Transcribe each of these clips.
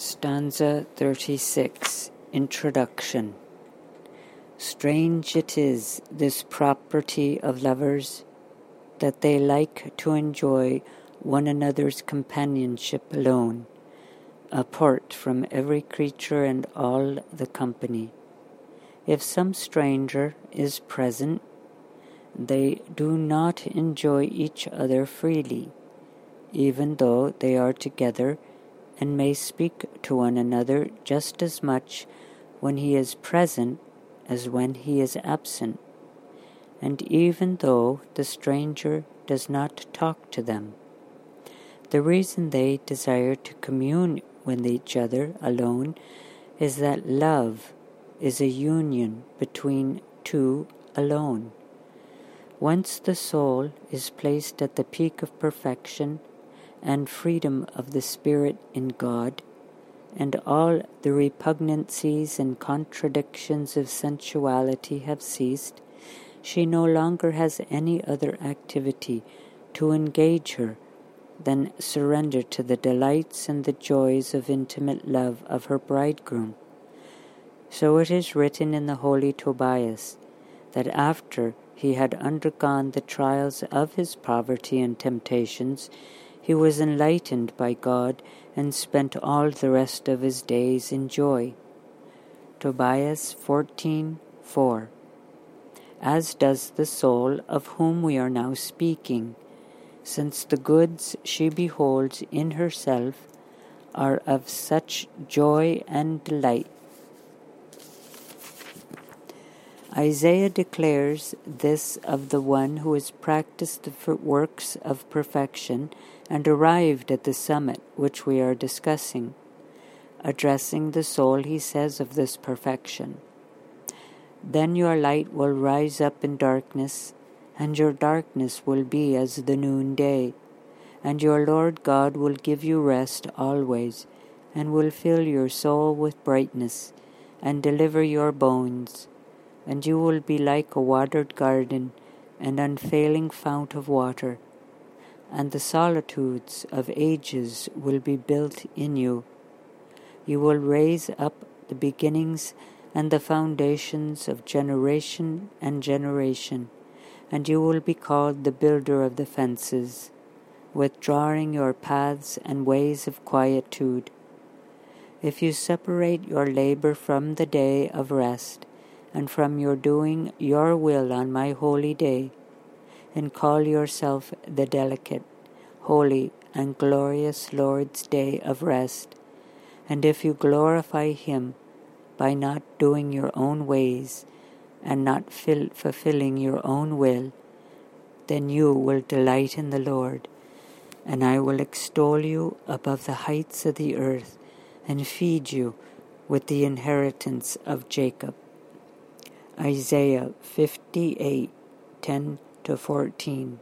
Stanza 36. Introduction. Strange it is, this property of lovers, that they like to enjoy one another's companionship alone, apart from every creature and all the company. If some stranger is present, they do not enjoy each other freely, even though they are together, and may speak to one another just as much when he is present as when he is absent, and even though the stranger does not talk to them. The reason they desire to commune with each other alone is that love is a union between two alone. Once the soul is placed at the peak of perfection and freedom of the spirit in God, and all the repugnancies and contradictions of sensuality have ceased, she no longer has any other activity to engage her than surrender to the delights and the joys of intimate love of her bridegroom. So it is written in the holy Tobias that after he had undergone the trials of his poverty and temptations, he was enlightened by God and spent all the rest of his days in joy. Tobias 14:4. As does the soul of whom we are now speaking, since the goods she beholds in herself are of such joy and delight. Isaiah declares this of the one who has practiced the works of perfection and arrived at the summit which we are discussing. Addressing the soul, he says of this perfection, "Then your light will rise up in darkness, and your darkness will be as the noonday. And your Lord God will give you rest always, and will fill your soul with brightness, and deliver your bones. And you will be like a watered garden, an unfailing fount of water. And the solitudes of ages will be built in you. You will raise up the beginnings and the foundations of generation and generation, and you will be called the builder of the fences, withdrawing your paths and ways of quietude. If you separate your labor from the day of rest, and from your doing your will on my holy day, and call yourself the delicate, holy, and glorious Lord's day of rest, and if you glorify him by not doing your own ways, and not fulfilling your own will, then you will delight in the Lord, and I will extol you above the heights of the earth, and feed you with the inheritance of Jacob." Isaiah 58:10-14.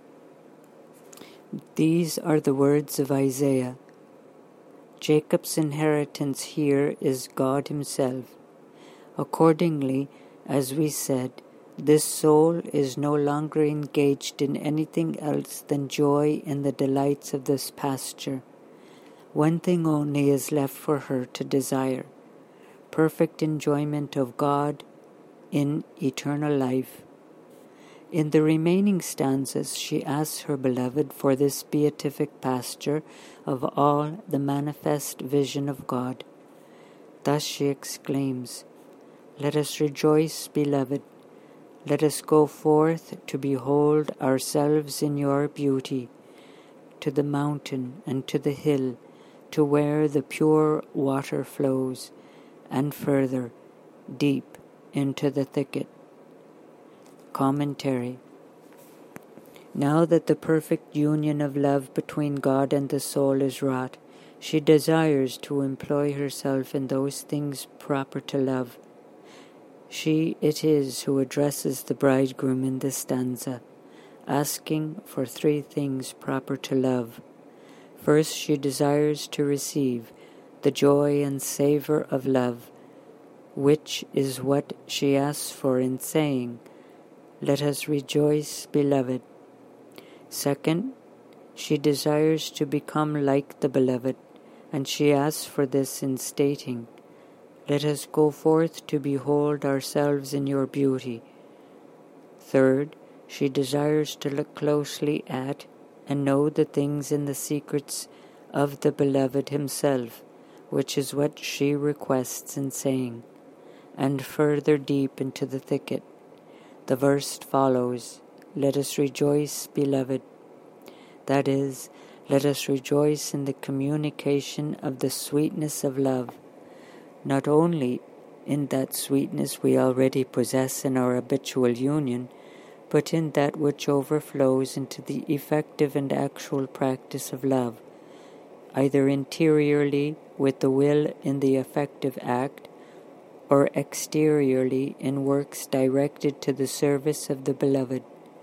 These are the words of Isaiah. Jacob's inheritance here is God himself. Accordingly, as we said, this soul is no longer engaged in anything else than joy in the delights of this pasture. One thing only is left for her to desire: perfect enjoyment of God in eternal life. In the remaining stanzas, she asks her beloved for this beatific pasture of all the manifest vision of God. Thus she exclaims, "Let us rejoice, beloved. Let us go forth to behold ourselves in your beauty, to the mountain and to the hill, to where the pure water flows, and further, deep into the thicket." Commentary. Now that the perfect union of love between God and the soul is wrought, she desires to employ herself in those things proper to love. She it is who addresses the bridegroom in this stanza, asking for 3 things proper to love. First, she desires to receive the joy and savor of love, which is what she asks for in saying, "Let us rejoice, beloved." Second, she desires to become like the beloved, and she asks for this in stating, "Let us go forth to behold ourselves in your beauty." Third, she desires to look closely at and know the things and the secrets of the Beloved himself, which is what she requests in saying, and further deep into the thicket. The verse follows, "Let us rejoice, beloved." That is, let us rejoice in the communication of the sweetness of love, not only in that sweetness we already possess in our habitual union, but in that which overflows into the effective and actual practice of love, either interiorly with the will in the effective act, or exteriorly in works directed to the service of the Beloved.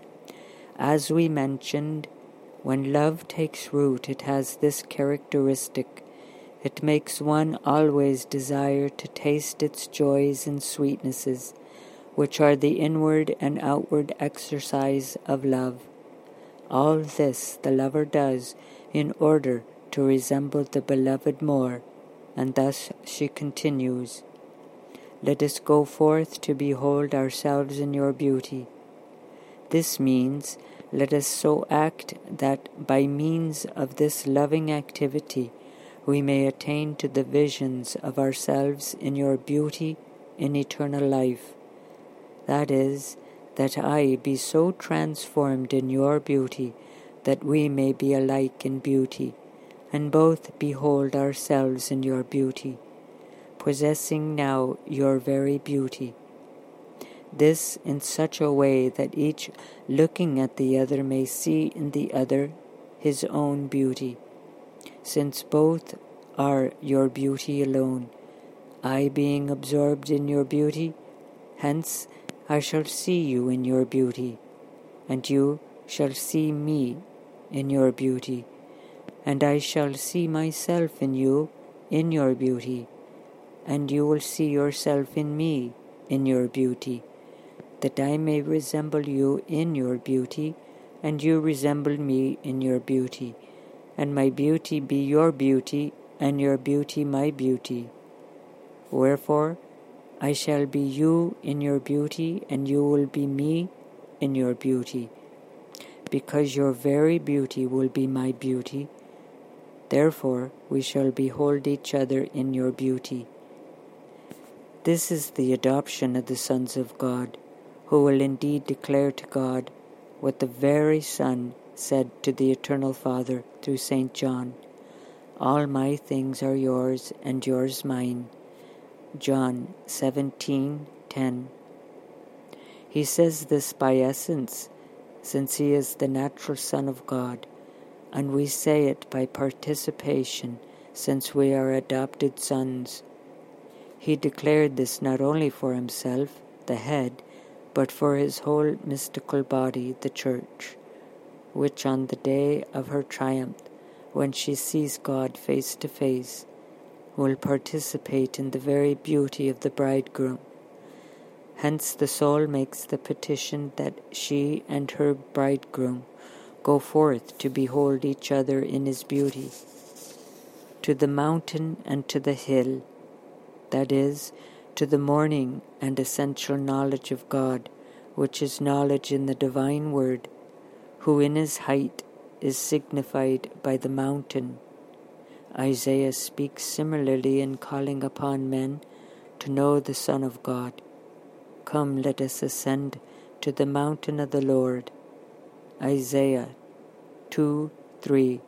As we mentioned, when love takes root, it has this characteristic. It makes one always desire to taste its joys and sweetnesses, which are the inward and outward exercise of love. All this the lover does in order to resemble the Beloved more, and thus she continues, "Let us go forth to behold ourselves in your beauty." This means, let us so act that by means of this loving activity we may attain to the visions of ourselves in your beauty in eternal life. That is, that I be so transformed in your beauty that we may be alike in beauty, and both behold ourselves in your beauty, possessing now your very beauty. This in such a way that each looking at the other may see in the other his own beauty, since both are your beauty alone, I being absorbed in your beauty, hence I shall see you in your beauty, and you shall see me in your beauty, and I shall see myself in you in your beauty, and you will see yourself in me in your beauty, that I may resemble you in your beauty, and you resemble me in your beauty, and my beauty be your beauty, and your beauty my beauty. Wherefore, I shall be you in your beauty, and you will be me in your beauty, because your very beauty will be my beauty. Therefore, we shall behold each other in your beauty. This is the adoption of the sons of God, who will indeed declare to God what the very Son said to the Eternal Father through St. John, "All my things are yours, and yours mine." John 17:10. He says this by essence, since he is the natural Son of God, and we say it by participation, since we are adopted sons. He declared this not only for himself, the head, but for his whole mystical body, the Church, which on the day of her triumph, when she sees God face to face, will participate in the very beauty of the bridegroom. Hence the soul makes the petition that she and her bridegroom go forth to behold each other in his beauty, to the mountain and to the hill, that is, to the morning and essential knowledge of God, which is knowledge in the divine word, who in his height is signified by the mountain. Isaiah speaks similarly in calling upon men to know the Son of God. Come, let us ascend to the mountain of the Lord. Isaiah 2:3.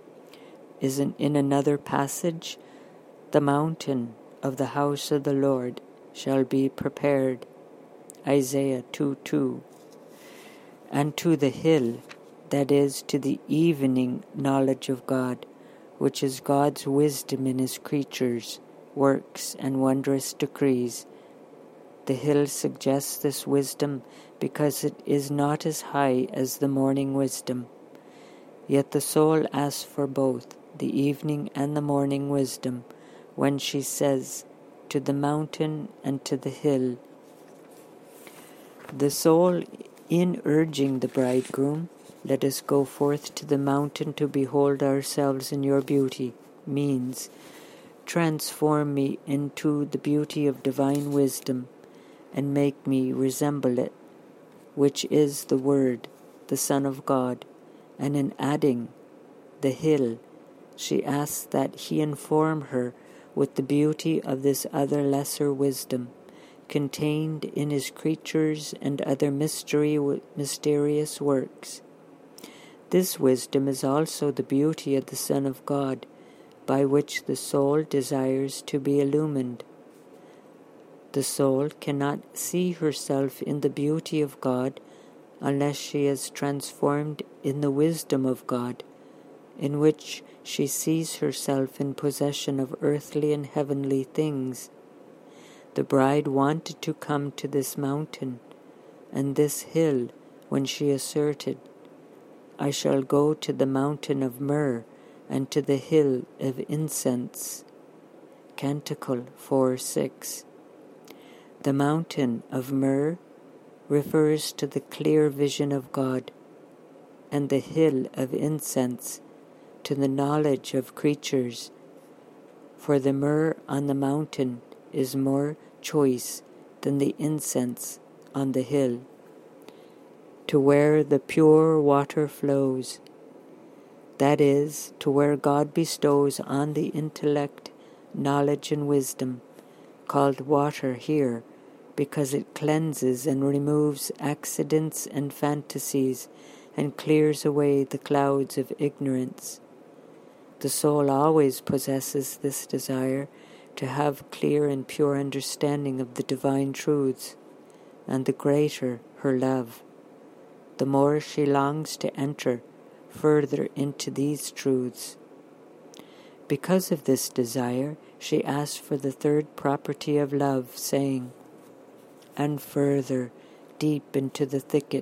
In another passage, the mountain of the house of the Lord shall be prepared. Isaiah 2:2. And to the hill, that is, to the evening knowledge of God, which is God's wisdom in his creatures, works, and wondrous decrees. The hill suggests this wisdom because it is not as high as the morning wisdom. Yet the soul asks for both the evening and the morning wisdom when she says, "To the mountain and to the hill." The soul, in urging the bridegroom, "Let us go forth to the mountain to behold ourselves in your beauty," means, transform me into the beauty of divine wisdom and make me resemble it, which is the Word, the Son of God. And in adding the hill, she asks that he inform her with the beauty of this other lesser wisdom, contained in his creatures and other mysterious works. This wisdom is also the beauty of the Son of God, by which the soul desires to be illumined. The soul cannot see herself in the beauty of God unless she is transformed in the wisdom of God, in which she sees herself in possession of earthly and heavenly things. The bride wanted to come to this mountain and this hill when she asserted, "I shall go to the mountain of myrrh and to the hill of incense." Canticle 4:6. The mountain of myrrh refers to the clear vision of God, and the hill of incense to the knowledge of creatures, for the myrrh on the mountain is more choice than the incense on the hill. To where the pure water flows, that is, to where God bestows on the intellect knowledge and wisdom, called water here because it cleanses and removes accidents and fantasies and clears away the clouds of ignorance. The soul always possesses this desire to have clear and pure understanding of the divine truths, and the greater her love, the more she longs to enter further into these truths. Because of this desire, she asks for the third property of love, saying, "And further, deep into the thicket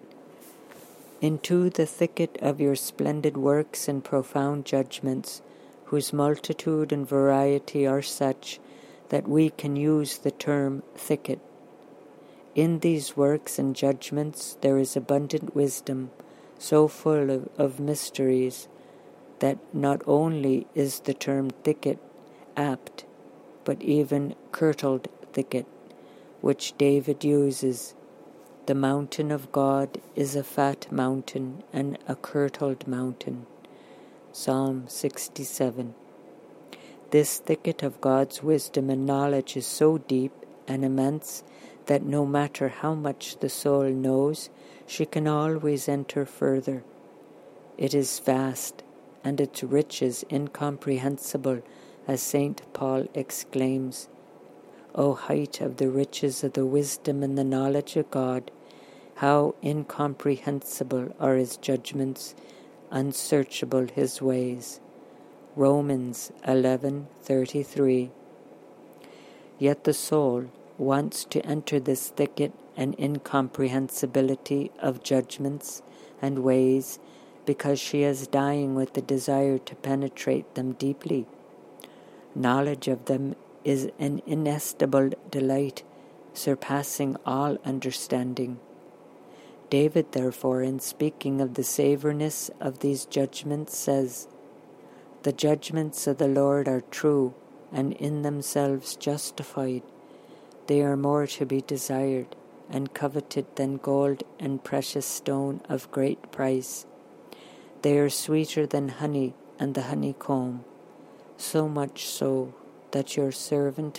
of your splendid works and profound judgments, whose multitude and variety are such that we can use the term thicket. In these works and judgments there is abundant wisdom, so full of mysteries, that not only is the term thicket apt, but even kirtled thicket, which David uses. The mountain of God is a fat mountain and a kirtled mountain." Psalm 67. This thicket of God's wisdom and knowledge is so deep and immense that no matter how much the soul knows, she can always enter further. It is vast, and its riches incomprehensible, as St. Paul exclaims, "O height of the riches of the wisdom and the knowledge of God, how incomprehensible are his judgments, unsearchable his ways." Romans 11:33. Yet the soul wants to enter this thicket and incomprehensibility of judgments and ways because she is dying with the desire to penetrate them deeply. Knowledge of them is an inestimable delight, surpassing all understanding. David, therefore, in speaking of the savourness of these judgments, says, "The judgments of the Lord are true, and in themselves justified. They are more to be desired and coveted than gold and precious stone of great price. They are sweeter than honey and the honeycomb, so much so that your servant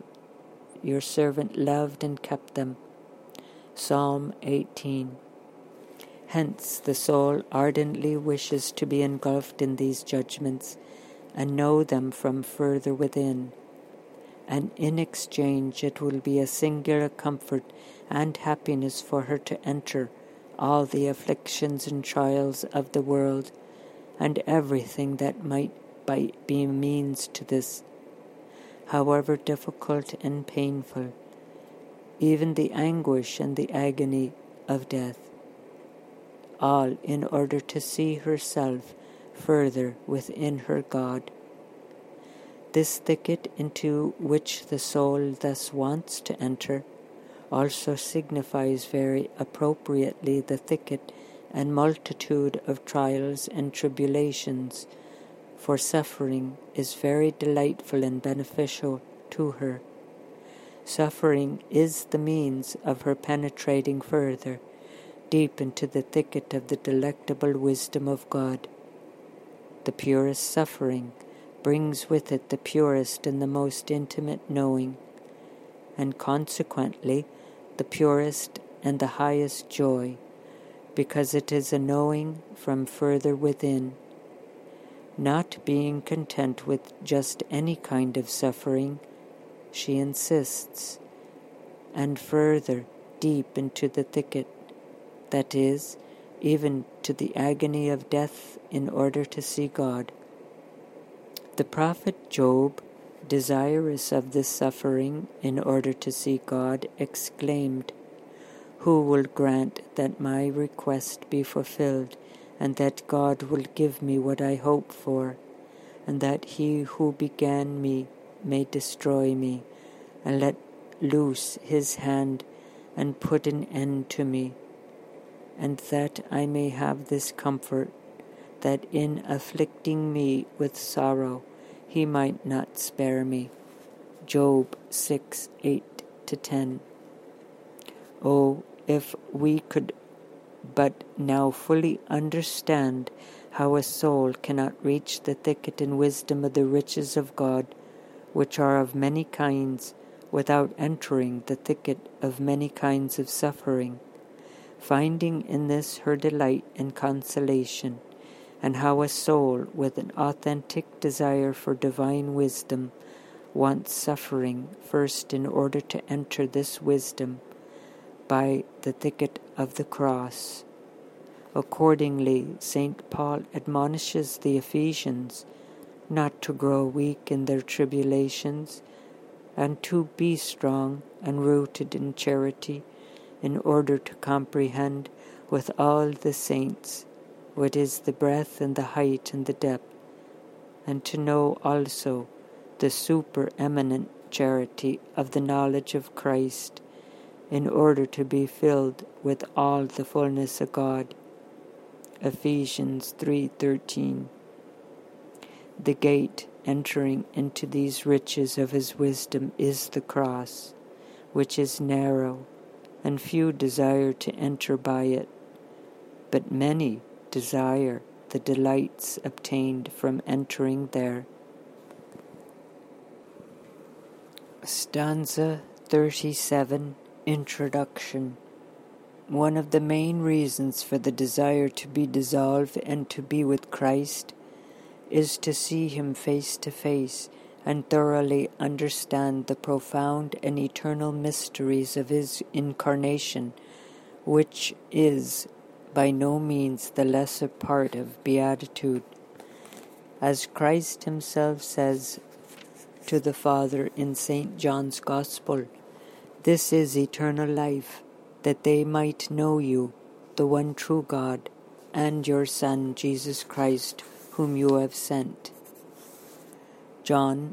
loved and kept them." Psalm 18. Hence the soul ardently wishes to be engulfed in these judgments and know them from further within. And in exchange it will be a singular comfort and happiness for her to enter all the afflictions and trials of the world, and everything that might be means to this, however difficult and painful, even the anguish and the agony of death, all in order to see herself further within her God. This thicket into which the soul thus wants to enter also signifies very appropriately the thicket and multitude of trials and tribulations, for suffering is very delightful and beneficial to her. Suffering is the means of her penetrating further, deep into the thicket of the delectable wisdom of God. The purest suffering brings with it the purest and the most intimate knowing, and consequently the purest and the highest joy, because it is a knowing from further within. Not being content with just any kind of suffering, she insists, and further deep into the thicket, that is, even to the agony of death in order to see God. The prophet Job, desirous of this suffering in order to see God, exclaimed, "Who will grant that my request be fulfilled, and that God will give me what I hope for, and that he who began me may destroy me, and let loose his hand and put an end to me, and that I may have this comfort, that in afflicting me with sorrow he might not spare me." Job 6:8-10. Oh, if we could but now fully understand how a soul cannot reach the thicket and wisdom of the riches of God, which are of many kinds, without entering the thicket of many kinds of suffering, finding in this her delight and consolation, and how a soul with an authentic desire for divine wisdom wants suffering first in order to enter this wisdom by the thicket of the cross. Accordingly, St. Paul admonishes the Ephesians not to grow weak in their tribulations, and to be strong and rooted in charity, in order to comprehend with all the saints what is the breadth and the height and the depth, and to know also the supereminent charity of the knowledge of Christ, in order to be filled with all the fullness of God. Ephesians 3:13. The gate entering into these riches of his wisdom is the cross, which is narrow, and few desire to enter by it, but many desire the delights obtained from entering there. Stanza 37, Introduction. One of the main reasons for the desire to be dissolved and to be with Christ is to see him face to face and thoroughly understand the profound and eternal mysteries of his incarnation, which is by no means the lesser part of beatitude. As Christ himself says to the Father in St. John's Gospel, "This is eternal life, that they might know you, the one true God, and your Son, Jesus Christ, whom you have sent." John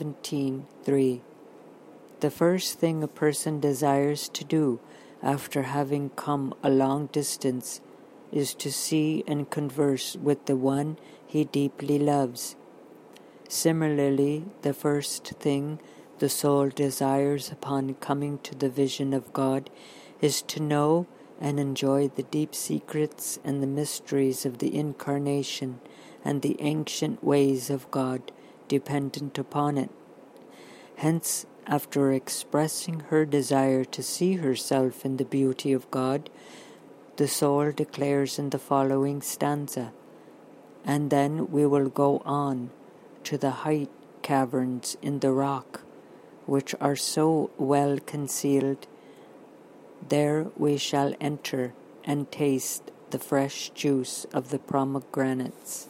17:3. The first thing a person desires to do after having come a long distance is to see and converse with the one he deeply loves. Similarly, the first thing the soul desires upon coming to the vision of God is to know and enjoy the deep secrets and the mysteries of the Incarnation and the ancient ways of God dependent upon it. Hence, after expressing her desire to see herself in the beauty of God, the soul declares in the following stanza, "And then we will go on to the height caverns in the rock, which are so well concealed. There we shall enter and taste the fresh juice of the pomegranates."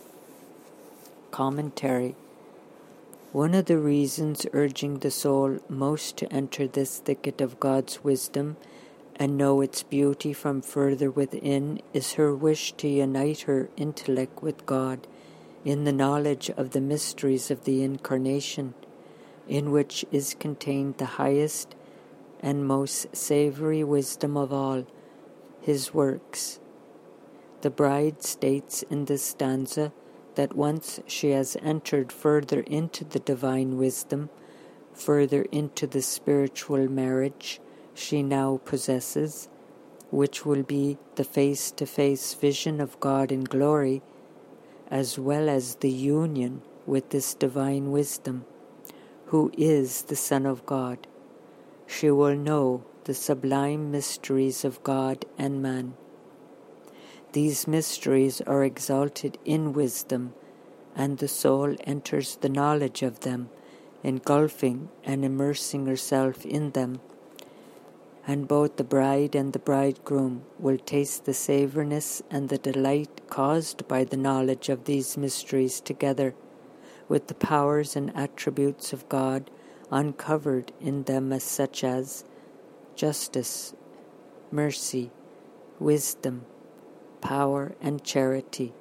Commentary. One of the reasons urging the soul most to enter this thicket of God's wisdom and know its beauty from further within is her wish to unite her intellect with God in the knowledge of the mysteries of the Incarnation, in which is contained the highest and most savory wisdom of all his works. The bride states in this stanza that once she has entered further into the divine wisdom, further into the spiritual marriage she now possesses, which will be the face-to-face vision of God in glory, as well as the union with this divine wisdom, who is the Son of God. She will know the sublime mysteries of God and man. These mysteries are exalted in wisdom, and the soul enters the knowledge of them, engulfing and immersing herself in them. And both the bride and the bridegroom will taste the savoriness and the delight caused by the knowledge of these mysteries together, with the powers and attributes of God uncovered in them, as such as justice, mercy, wisdom, power, and charity.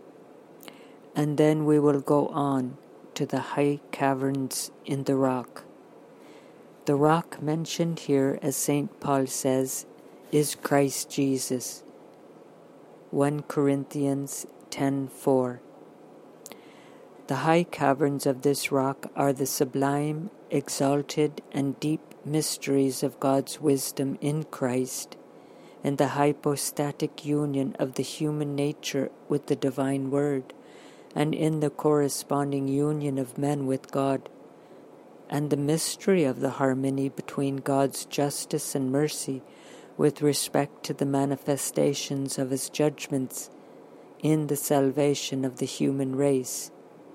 And then we will go on to the high caverns in the rock. The rock mentioned here, as St. Paul says, is Christ Jesus. 1 Corinthians 10:4. The high caverns of this rock are the sublime, exalted, and deep mysteries of God's wisdom in Christ, and the hypostatic union of the human nature with the divine Word, and in the corresponding union of men with God, and the mystery of the harmony between God's justice and mercy with respect to the manifestations of His judgments in the salvation of the human race.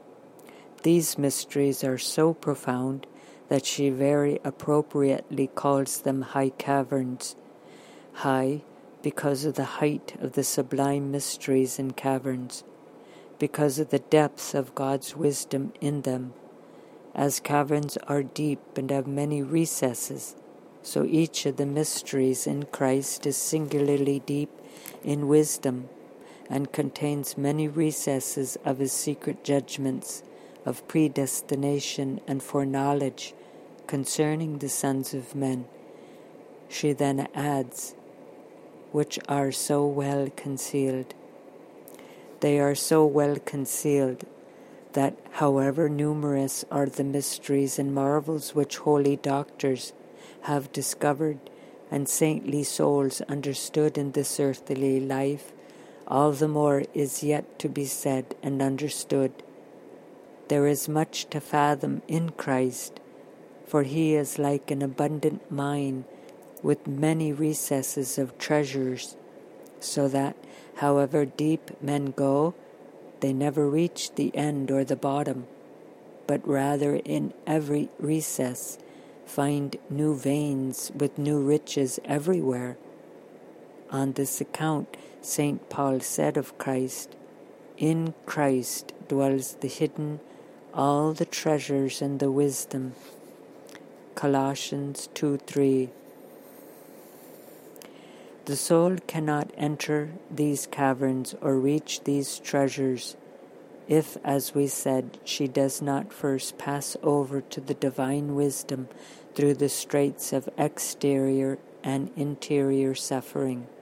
These mysteries are so profound that she very appropriately calls them high caverns. High, because of the height of the sublime mysteries in caverns, because of the depth of God's wisdom in them. As caverns are deep and have many recesses, so each of the mysteries in Christ is singularly deep in wisdom and contains many recesses of His secret judgments, of predestination and foreknowledge concerning the sons of men. She then adds, which are so well concealed. They are so well concealed that, however numerous are the mysteries and marvels which holy doctors have discovered and saintly souls understood in this earthly life, all the more is yet to be said and understood. There is much to fathom in Christ, for He is like an abundant mine with many recesses of treasures, so that, however deep men go, they never reach the end or the bottom, but rather in every recess find new veins with new riches everywhere. On this account, St. Paul said of Christ, "In Christ dwells the hidden, all the treasures and the wisdom." Colossians 2:3. The soul cannot enter these caverns or reach these treasures if, as we said, she does not first pass over to the divine wisdom through the straits of exterior and interior suffering.